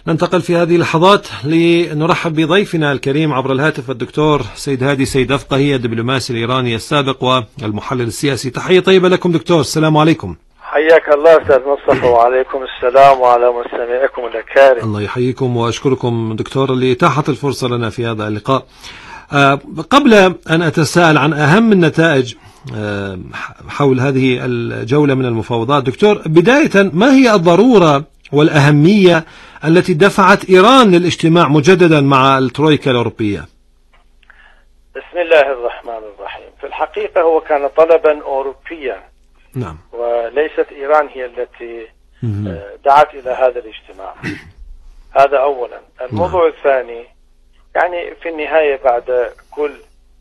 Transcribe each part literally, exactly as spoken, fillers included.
ننتقل في هذه اللحظات لنرحب بضيفنا الكريم عبر الهاتف الدكتور سيد هادي سيد أفقهي، الدبلوماسي الإيراني السابق والمحلل السياسي. تحية طيبة لكم دكتور، السلام عليكم. حياك الله أستاذ مصطفى، وعليكم السلام وعلى مستمعيكم الأكارم. الله يحييكم وأشكركم دكتور لإتاحة الفرصة لنا في هذا اللقاء. أه قبل أن أتساءل عن أهم النتائج أه حول هذه الجولة من المفاوضات، دكتور بداية ما هي الضرورة والأهمية التي دفعت إيران للاجتماع مجددا مع الترويكا الأوروبية؟ بسم الله الرحمن الرحيم. في الحقيقة هو كان طلبا أوروبيا، نعم، وليست إيران هي التي دعت إلى هذا الاجتماع. هذا أولا. الموضوع نعم. الثاني، يعني في النهاية بعد كل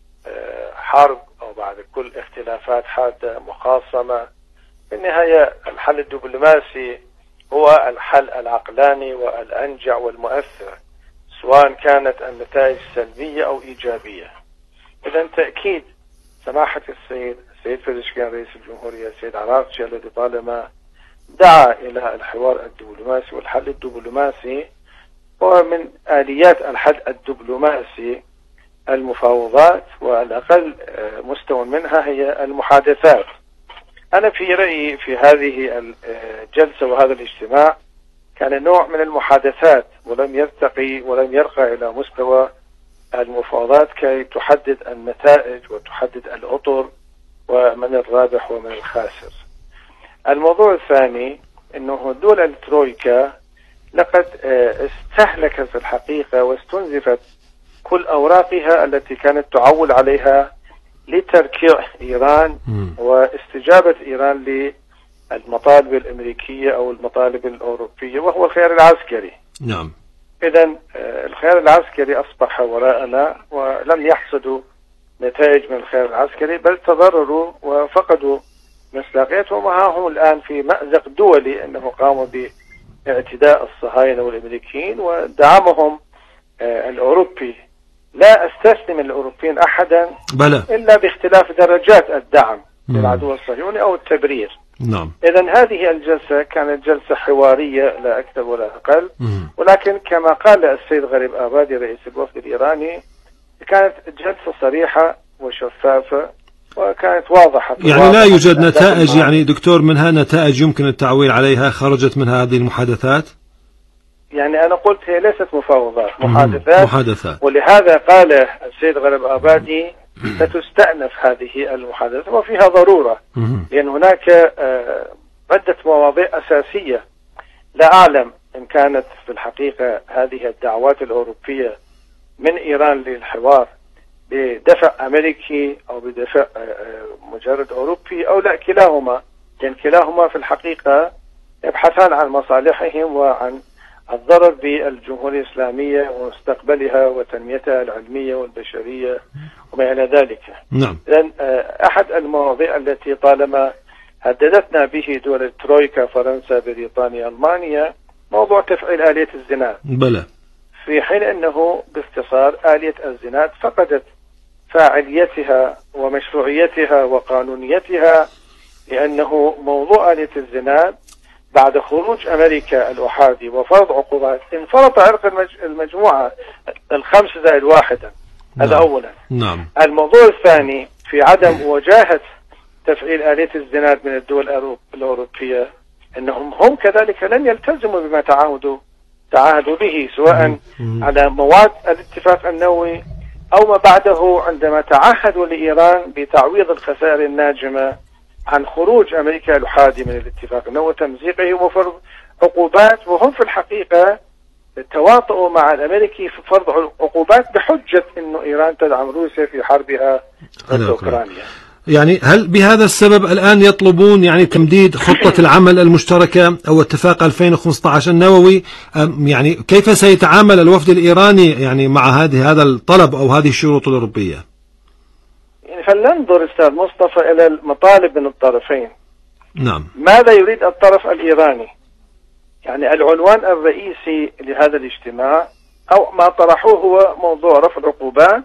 حرب أو بعد كل اختلافات حادة مخاصمة، في النهاية الحل الدبلوماسي هو الحل العقلاني والأنجع والمؤثر، سواء كانت النتائج سلبية أو إيجابية. إذن تأكيد سماحة السيد السيد فيزيشكيان رئيس الجمهورية السيد عراقجي الذي طالما دعا إلى الحوار الدبلوماسي والحل الدبلوماسي، ومن آليات الحل الدبلوماسي المفاوضات، والأقل مستوى منها هي المحادثات. أنا في رأيي في هذه الجلسة وهذا الاجتماع كان نوع من المحادثات، ولم يرتقي ولم يرقى إلى مستوى المفاوضات كي تحدد النتائج وتحدد الأطر ومن الرابح ومن الخاسر. الموضوع الثاني أنه دول الترويكا لقد استهلكت في الحقيقة واستنزفت كل أوراقها التي كانت تعول عليها لتركيع إيران واستجابة إيران للمطالب الأمريكية أو المطالب الأوروبية، وهو الخيار العسكري. نعم. إذن الخيار العسكري أصبح وراءنا، ولم يحصدوا نتائج من الخيار العسكري، بل تضرروا وفقدوا مصداقيتهم، وهم الآن في مأزق دولي أنه قاموا باعتداء الصهاينة والأمريكيين ودعمهم الأوروبي. لا أستثني من الأوروبيين أحدا بلى. إلا باختلاف درجات الدعم للعدو الصهيوني أو التبرير. نعم. إذن هذه الجلسة كانت جلسة حوارية لا أكثر ولا أقل، مم. ولكن كما قال السيد غريب آبادي رئيس الوفد الإيراني كانت جلسة صريحة وشفافة وكانت واضحة. يعني لا يوجد نتائج يعني دكتور منها نتائج يمكن التعويل عليها خرجت من هذه المحادثات؟ يعني أنا قلت هي ليست مفاوضات، محادثات. محادثات. ولهذا قال السيد غريب آبادي ستستأنف هذه المحادثات وفيها ضرورة، لأن هناك عدة مواضيع أساسية لا أعلم إن كانت في الحقيقة هذه الدعوات الأوروبية من إيران للحوار بدفع أمريكي أو بدفع مجرد أوروبي أو لا كلاهما، لأن كلاهما في الحقيقة يبحثان عن مصالحهم وعن الضرر بالجمهورية الإسلامية ومستقبلها وتنميتها العلمية والبشرية وما إلى ذلك. نعم. لأن أحد المواضيع التي طالما هددتنا به دول الترويكا فرنسا بريطانيا ألمانيا موضوع تفعيل آلية الزناد. بلى. في حين أنه باختصار آلية الزناد فقدت فاعليتها ومشروعيتها وقانونيتها، لأنه موضوع آلية الزناد بعد خروج أمريكا الأحادي وفرض عقوبات انفرط عرق المجموعة الخمس زائد واحدا. هذا نعم. أولا. نعم. الموضوع الثاني في عدم مواجهة تفعيل آلية الزناد من الدول الأوروبية، أنهم هم كذلك لن يلتزموا بما تعهدوا تعهدوا به، سواء مم. على مواد الاتفاق النووي أو ما بعده، عندما تعهدوا لإيران بتعويض الخسائر الناجمة عن خروج أمريكا الأحادي من الاتفاق النووي وتمزيقه وفرض عقوبات، وهم في الحقيقة تواطؤوا مع الأمريكي في فرض عقوبات بحجة أنه إيران تدعم روسيا في حربها ضد أوكرانيا. يعني هل بهذا السبب الآن يطلبون يعني تمديد خطة العمل المشتركة أو اتفاق ألفين وخمسة عشر النووي؟ يعني كيف سيتعامل الوفد الإيراني يعني مع هذه هذا الطلب أو هذه الشروط الأوروبية؟ يعني فلننظر أستاذ مصطفى إلى المطالب من الطرفين. نعم. ماذا يريد الطرف الإيراني؟ يعني العنوان الرئيسي لهذا الاجتماع أو ما طرحوه هو موضوع رفع العقوبات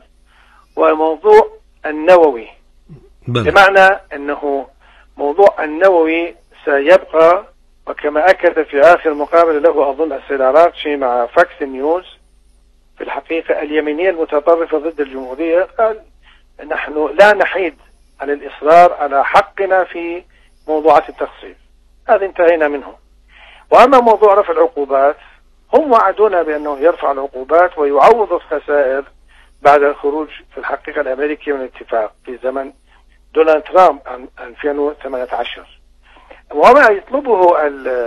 وموضوع النووي. بل. بمعنى أنه موضوع النووي سيبقى وكما أكد في آخر مقابلة له أظن السيد عراقشي مع فاكس نيوز في الحقيقة اليمينية المتطرفة ضد الجمهورية، قال نحن لا نحيد عن الإصرار على حقنا في موضوعات التخصيص، هذا انتهينا منه. وأما موضوع رفع العقوبات، هم وعدونا بأنه يرفع العقوبات ويعوض الخسائر بعد الخروج في الحقيقة الأمريكي من الاتفاق في زمن دونالد ترامب عام ألفين وثمانية عشر. وما يطلبه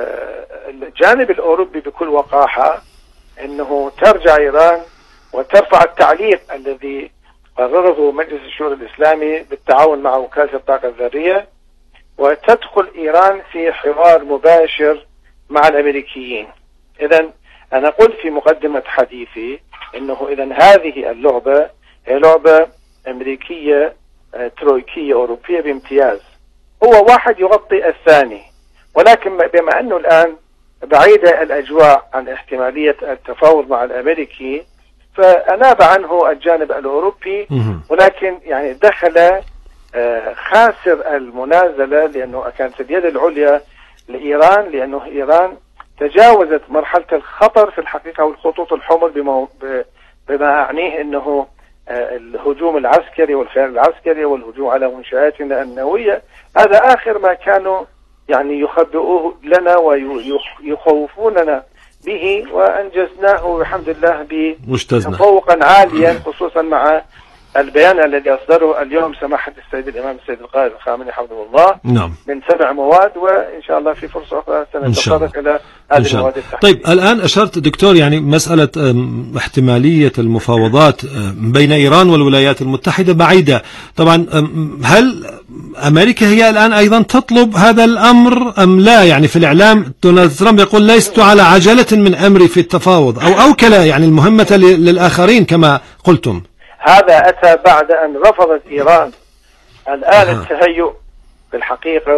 الجانب الأوروبي بكل وقاحة أنه ترجع إيران وترفع التعليق الذي قرره مجلس الشورى الإسلامي بالتعاون مع وكالة الطاقة الذرية، وتدخل إيران في حوار مباشر مع الأمريكيين. إذن أنا قلت في مقدمة حديثي أنه إذن هذه اللعبة هي لعبة أمريكية ترويكية أوروبية بامتياز، هو واحد يغطي الثاني. ولكن بما أنه الآن بعيدة الأجواء عن احتمالية التفاوض مع الأمريكي، فأناب عنه الجانب الأوروبي، ولكن يعني دخل خاسر المنازلة لأنه كانت اليد العليا لإيران، لأنه إيران تجاوزت مرحلة الخطر في الحقيقة والخطوط الحمر بما أعنيه أنه الهجوم العسكري والخيال العسكري والهجوم على منشآتنا النووية. هذا آخر ما كانوا يعني يخبئوه لنا ويخوفوننا به، وأنجزناه الحمد لله بتفوقا عاليا، خصوصا مع البيان الذي أصدره اليوم سماحة السيد الإمام السيد القائد الخامنئي حفظه الله نعم. من سبع مواد، وإن شاء الله في فرصة أخرى سنتطرق إلى هذه المواد التحديدية. طيب الآن أشرت دكتور يعني مسألة احتمالية المفاوضات بين إيران والولايات المتحدة بعيدة طبعا، هل أمريكا هي الآن أيضا تطلب هذا الأمر أم لا؟ يعني في الإعلام دونالد ترامب يقول لست على عجلة من أمري في التفاوض، أو أوكل يعني المهمة للآخرين كما قلتم. هذا أتى بعد أن رفضت إيران الآن آه. التهيؤ في الحقيقة،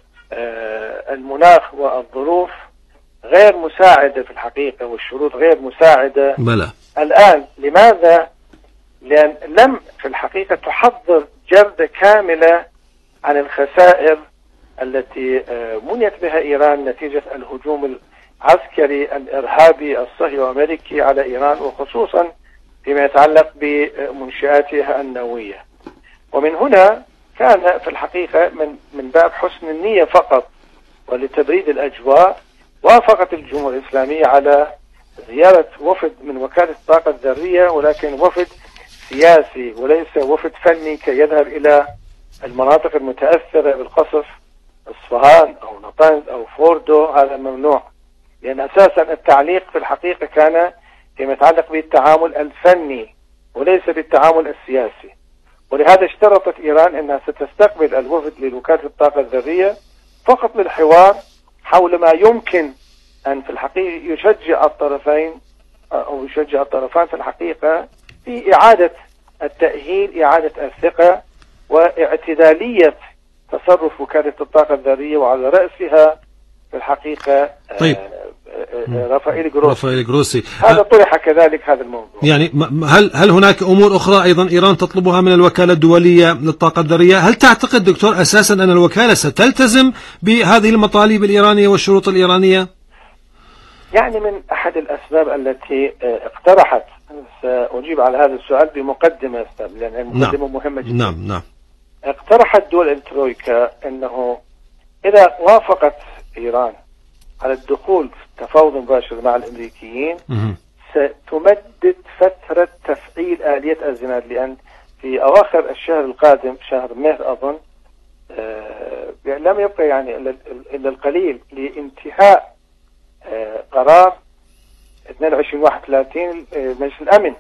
والمناخ والظروف غير مساعدة في الحقيقة، والشروط غير مساعدة بلى. الآن. لماذا؟ لأن لم في الحقيقة تحضر جردة كاملة عن الخسائر التي منيت بها إيران نتيجة الهجوم العسكري الإرهابي الصهيوني الأمريكي على إيران، وخصوصا فيما يتعلق بمنشآتها النووية. ومن هنا كان في الحقيقة من من باب حسن النية فقط ولتبريد الأجواء، وافقت الجمهورية الإسلامية على زيارة وفد من وكالة الطاقة الذرية، ولكن وفد سياسي وليس وفد فني كي يذهب إلى المناطق المتأثرة بالقصف، إصفهان أو نطنز أو فوردو. هذا ممنوع، لأن أساسا التعليق في الحقيقة كان فيما يتعلق بالتعامل الفني وليس بالتعامل السياسي. ولهذا اشترطت إيران أنها ستستقبل الوفد لوكالة الطاقة الذرية فقط للحوار حول ما يمكن أن في الحقيقة يشجع الطرفين أو يشجع الطرفان في الحقيقة في إعادة التأهيل، إعادة الثقة، واعتدالية تصرف وكالة الطاقة الذرية، وعلى رأسها في الحقيقة طيب. رافائيل جروسي. رافائيل جروسي هذا طرح كذلك هذا الموضوع. يعني هل هل هناك امور اخرى ايضا ايران تطلبها من الوكاله الدوليه للطاقه الذريه؟ هل تعتقد دكتور اساسا ان الوكاله ستلتزم بهذه المطالب الايرانيه والشروط الايرانيه؟ يعني من احد الاسباب التي اقترحت، ساجيب على هذا السؤال بمقدمه لان المقدمه نعم. مهمه جدا. نعم نعم. اقترحت دول الترويكا انه اذا وافقت ايران على الدخول في تفاوض مباشر مع الامريكيين ستمدد فترة تفعيل آلية الزناد، لأن في أواخر الشهر القادم شهر مايو أظن آه لم يبقى يعني إلا القليل لانتهاء آه قرار اثنين وعشرين واحد وثلاثين آه مجلس الأمن،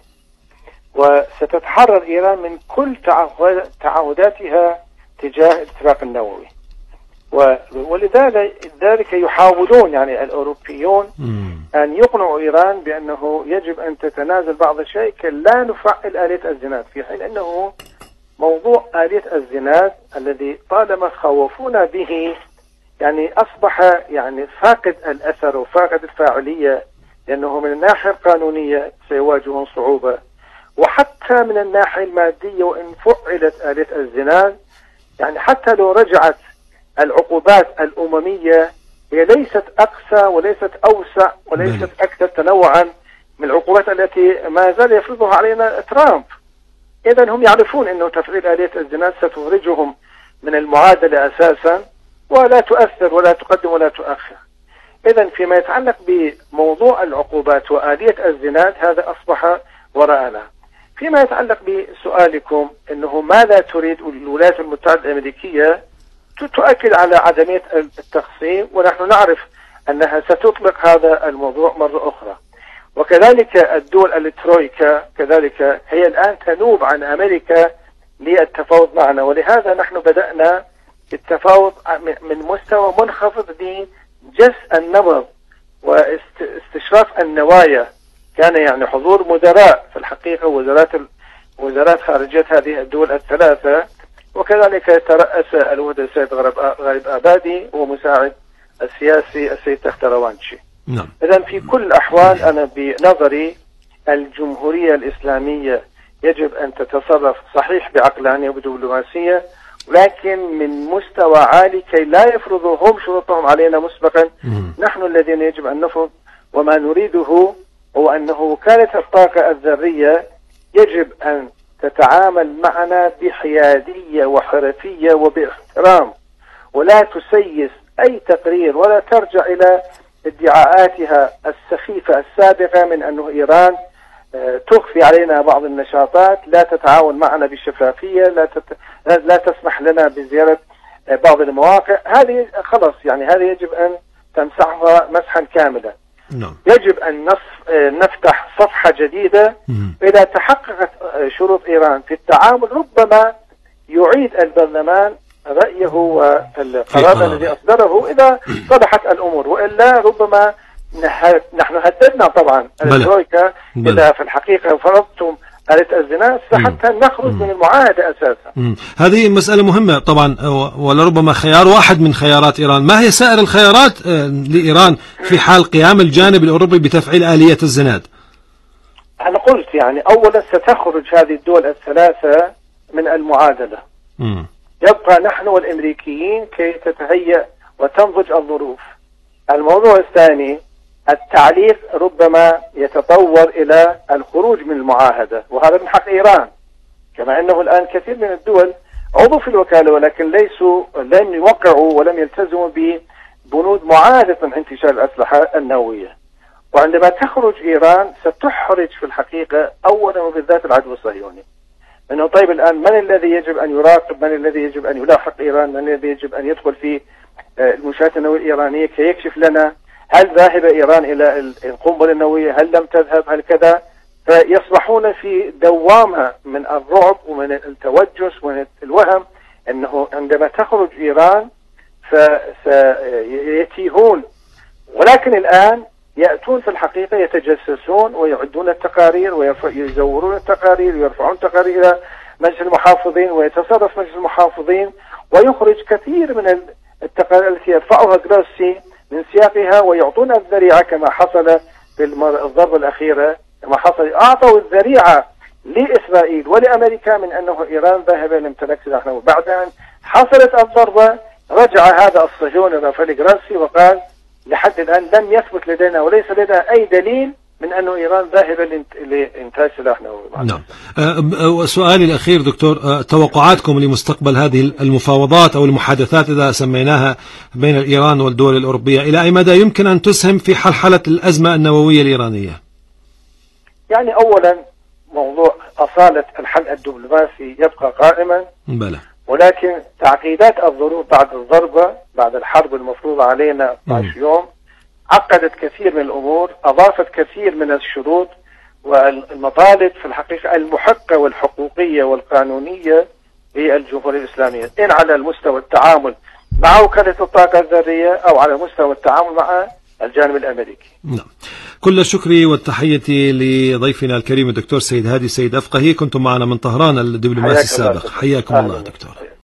وستتحرر إيران من كل تعهداتها تجاه الاتفاق النووي. ولذلك يحاولون يعني الأوروبيون أن يقنعوا إيران بأنه يجب أن تتنازل بعض الشيء كي لا نفعل آلية الزناد، في حين أنه موضوع آلية الزناد الذي طالما خوفونا به يعني أصبح يعني فاقد الأثر وفاقد الفاعلية، لأنه من الناحية القانونية سيواجهون صعوبة، وحتى من الناحية المادية وإن فعلت آلية الزناد يعني حتى لو رجعت العقوبات الأممية هي ليست أقسى وليست أوسع وليست أكثر تنوعا من العقوبات التي ما زال يفرضها علينا ترامب. إذن هم يعرفون أنه تفعيل آلية الزنا ستخرجهم من المعادلة أساسا، ولا تؤثر ولا تقدم ولا تؤخر. إذن فيما يتعلق بموضوع العقوبات وآلية الزنا هذا أصبح وراءنا. فيما يتعلق بسؤالكم أنه ماذا تريد الولايات المتحدة الأمريكية، تؤكد على عدمية التخصيم، ونحن نعرف أنها ستطلق هذا الموضوع مرة أخرى. وكذلك الدول الترويكا كذلك هي الآن تنوب عن أمريكا للتفاوض معنا، ولهذا نحن بدأنا التفاوض من مستوى منخفض لجس النبض واستشراف النوايا. كان يعني حضور مدراء في الحقيقة وزارات وزارات خارجية هذه الدول الثلاثة، وكذلك ترأس الوفد السيد غريب آبادي ومساعد السياسي السيد تختروانشي. نعم. إذن في كل الأحوال أنا بنظري الجمهورية الإسلامية يجب أن تتصرف صحيح بعقلانية وبدبلوماسية، ولكن من مستوى عالي كي لا يفرضوا هم شروطهم علينا مسبقا. نحن الذين يجب أن نفرض، وما نريده هو أنه وكالة الطاقة الذرية يجب أن تتعامل معنا بحيادية وحرفية وباحترام، ولا تسيس أي تقرير ولا ترجع إلى ادعاءاتها السخيفة السابقة من أنه إيران تخفي علينا بعض النشاطات، لا تتعاون معنا بشفافية، لا تت... لا تسمح لنا بزيارة بعض المواقع. هذه خلص يعني هذه يجب أن تمسحها مسحا كاملا. نعم. يجب أن نصف... نفتح صفحة جديدة. إذا تحققت شروط إيران في التعامل ربما يعيد البرلمان رأيه والقرار الذي أصدره إذا صلحت الأمور، وإلا ربما نحن هددنا طبعا الترويكا إذا في الحقيقة فرضتم آلية الزنا حتى نخرج من المعاهدة أساسا. مم. هذه مسألة مهمة طبعا، ولربما خيار واحد من خيارات إيران. ما هي سائر الخيارات لإيران في حال قيام الجانب الأوروبي بتفعيل آلية الزناد؟ أنا قلت يعني أولا ستخرج هذه الدول الثلاثة من المعادلة. مم. يبقى نحن والأمريكيين كي تتهيأ وتنضج الظروف. الموضوع الثاني التعليق ربما يتطور إلى الخروج من المعاهدة، وهذا من حق إيران، كما أنه الآن كثير من الدول عضو في الوكالة ولكن ليسوا لم يوقعوا ولم يلتزموا ببنود معاهدة من انتشار الأسلحة النووية. وعندما تخرج إيران ستحرج في الحقيقة أولا وبالذات العدو الصهيوني، أنه طيب الآن من الذي يجب أن يراقب، من الذي يجب أن يلاحق إيران، من الذي يجب أن يدخل في المنشآت النووية الإيرانية كي يكشف لنا هل ذاهبة إيران إلى القنبلة النووية، هل لم تذهب، هل كذا. فيصبحون في دوامة من الرعب ومن التوجس ومن الوهم أنه عندما تخرج إيران فسيتيهون. ولكن الآن يأتون في الحقيقة يتجسسون ويعدون التقارير ويزورون التقارير ويرفعون تقارير إلى مجلس المحافظين، ويتصرف مجلس المحافظين ويخرج كثير من التقارير التي يرفعها جراسي من سياقها ويعطون الذريعة كما حصل في الضربة الأخيرة. كما حصل أعطوا الذريعة لإسرائيل ولأمريكا من أنه إيران ذاهبة لامتلاك سلاح نووي. بعد أن حصلت الضربة رجع هذا الصهيوني رافائيل جراسي وقال لحد الآن لم يثبت لدينا وليس لدينا أي دليل من أنه إيران ذاهبة لإنتاج سلاح نووي. نعم. أه سؤالي الأخير دكتور، أه توقعاتكم لمستقبل هذه المفاوضات أو المحادثات إذا سميناها بين إيران والدول الأوروبية، إلى أي مدى يمكن أن تسهم في حلحلة الأزمة النووية الإيرانية؟ يعني أولا موضوع أصالة الحل الدبلوماسي يبقى قائما، بلى. ولكن تعقيدات الظروف بعد الضربة بعد الحرب المفروضة علينا اثني عشر يوم عقدت كثير من الأمور، أضافت كثير من الشروط والمطالب في الحقيقة المحقة والحقوقية والقانونية للجمهورية الإسلامية، إن على المستوى التعامل مع وكالة الطاقة الذرية أو على مستوى التعامل مع الجانب الأمريكي. نعم. كل الشكر والتحية لضيفنا الكريم الدكتور سيد هادي سيد أفقهي، كنتم معنا من طهران الدبلوماسي السابق. حياكم الله دكتور.